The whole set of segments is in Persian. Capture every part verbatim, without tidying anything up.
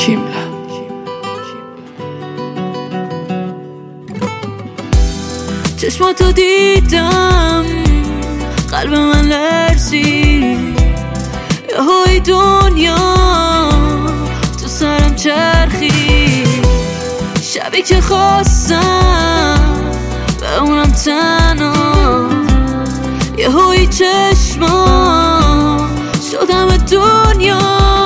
کیملا. چشماتو دیدم قلب من لرزید، یهوی دنیا تو سرم چرخید. شبی که خواستم بمونم تنها، یهوی چشمام شدم دنیا.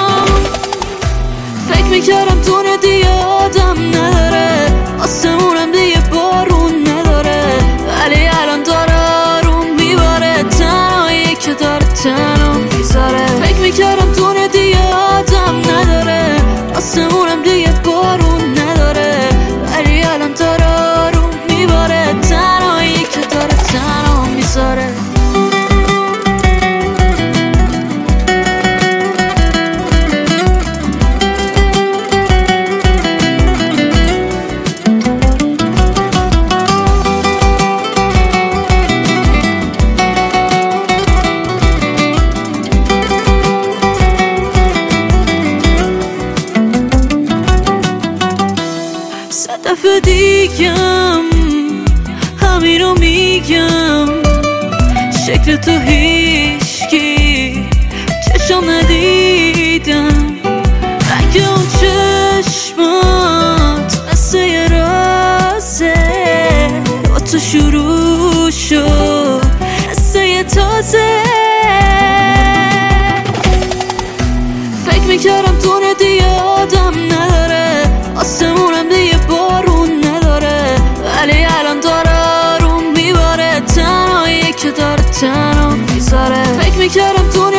فکر میکردم دونه دیگه آدم نداره، آسمونم دیگه بارون نداره، ولی الان داره آروم میباره، تنهایی که داره تنها میذاره. فکر میکردم دونه دیگه آدم نداره، آسمونم دیگه بارون نداره، ولی الان داره آروم میباره، تنهایی که داره تنها میذاره. صد دفعه دیگم همینو میگم، شکل تو هیچکی چشم ندیدم، رنگ اون چشمات مثل یه رازه، با تو شروع شد مثل یه تازه. فکر میکردم دونه دیگه آدم نداره، آسمونم دیگه بارون نداره، ولی الان داره آروم میباره، تنهایی که داره تنها میذاره. فکر میکردم دونه